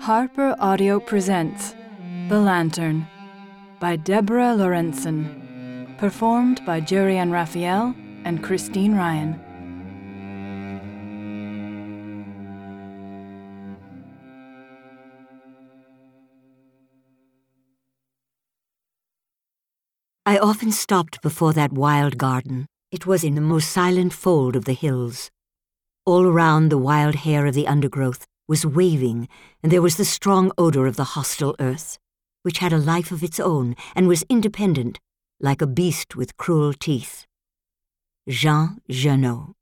Harper Audio presents The Lantern by Deborah Lorentzen, performed by Jurian Raphael and Christine Ryan. I often stopped before that wild garden. It was in the most silent fold of the hills. All around, the wild hair of the undergrowth was waving, and there was the strong odor of the hostile earth, which had a life of its own and was independent, like a beast with cruel teeth. Jean Genot.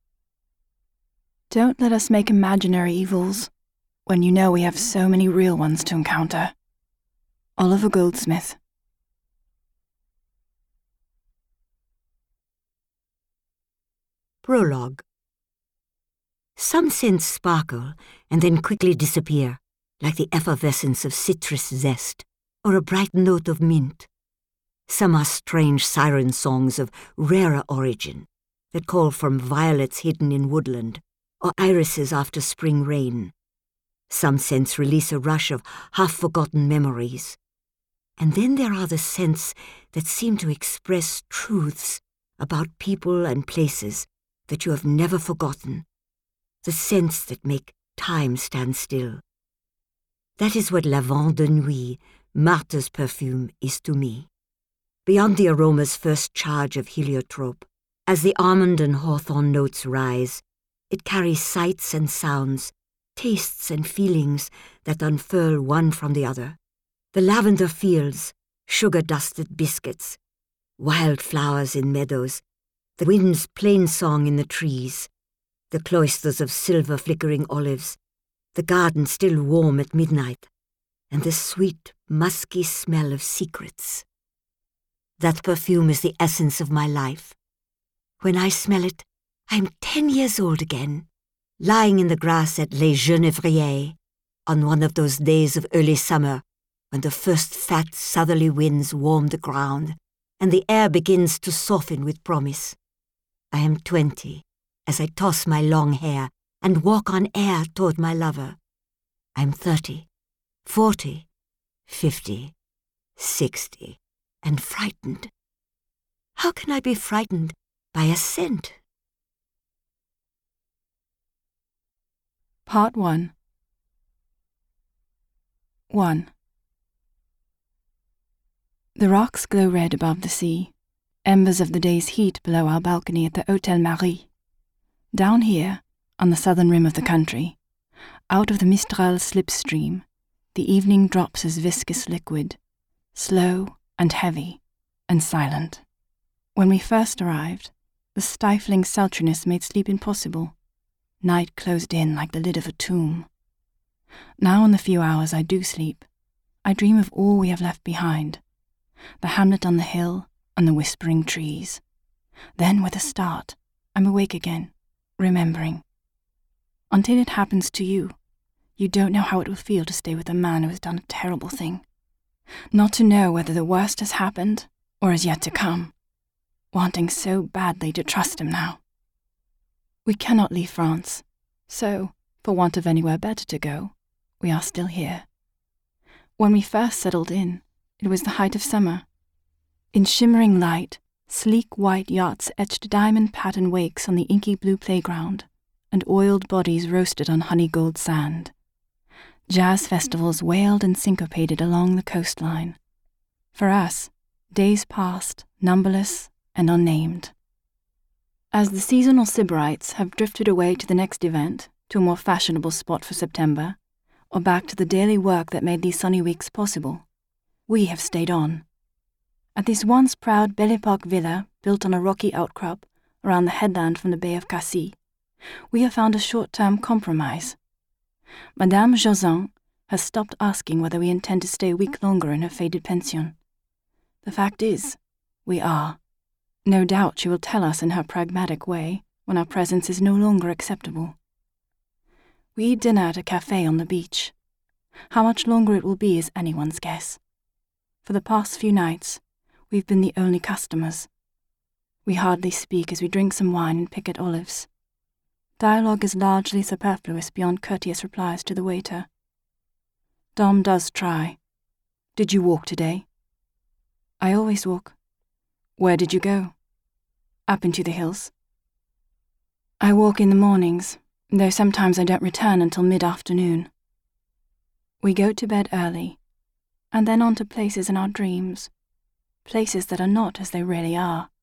Don't let us make imaginary evils when you know we have so many real ones to encounter. Oliver Goldsmith. Prologue. Some scents sparkle and then quickly disappear, like the effervescence of citrus zest or a bright note of mint. Some are strange siren songs of rarer origin that call from violets hidden in woodland or irises after spring rain. Some scents release a rush of half-forgotten memories. And then there are the scents that seem to express truths about people and places that you have never forgotten. The scents that make time stand still. That is what Lavande de Nuit, Martha's perfume, is to me. Beyond the aroma's first charge of heliotrope, as the almond and hawthorn notes rise, it carries sights and sounds, tastes and feelings that unfurl one from the other. The lavender fields, sugar-dusted biscuits, wildflowers in meadows, the wind's plain-song in the trees, the cloisters of silver-flickering olives, the garden still warm at midnight, and the sweet, musky smell of secrets. That perfume is the essence of my life. When I smell it, I am 10 years old again, lying in the grass at Les Genévriers on one of those days of early summer when the first fat southerly winds warm the ground and the air begins to soften with promise. I am 20. As I toss my long hair and walk on air toward my lover. I'm 30, 40, 50, 60, and frightened. How can I be frightened by a scent? Part 1. 1. The rocks glow red above the sea, embers of the day's heat below our balcony at the Hôtel Marie. Down here, on the southern rim of the country, out of the Mistral slipstream, the evening drops as viscous liquid, slow and heavy and silent. When we first arrived, the stifling sultriness made sleep impossible. Night closed in like the lid of a tomb. Now in the few hours I do sleep, I dream of all we have left behind, the hamlet on the hill and the whispering trees. Then with a start, I'm awake again, remembering. Until it happens to you, you don't know how it will feel to stay with a man who has done a terrible thing. Not to know whether the worst has happened or is yet to come. Wanting so badly to trust him now. We cannot leave France, so, for want of anywhere better to go, we are still here. When we first settled in, it was the height of summer. In shimmering light, sleek white yachts etched diamond-patterned wakes on the inky blue playground, and oiled bodies roasted on honey-gold sand. Jazz festivals wailed and syncopated along the coastline. For us, days passed, numberless and unnamed. As the seasonal Sybarites have drifted away to the next event, to a more fashionable spot for September, or back to the daily work that made these sunny weeks possible, we have stayed on. At this once proud Belle Epoque villa, built on a rocky outcrop around the headland from the Bay of Cassis, we have found a short-term compromise. Madame Josin has stopped asking whether we intend to stay a week longer in her faded pension. The fact is, we are. No doubt she will tell us in her pragmatic way when our presence is no longer acceptable. We eat dinner at a cafe on the beach. How much longer it will be is anyone's guess. For the past few nights, we've been the only customers. We hardly speak as we drink some wine and pick at olives. Dialogue is largely superfluous beyond courteous replies to the waiter. Dom does try. Did you walk today? I always walk. Where did you go? Up into the hills. I walk in the mornings, though sometimes I don't return until mid-afternoon. We go to bed early, and then on to places in our dreams, places that are not as they really are.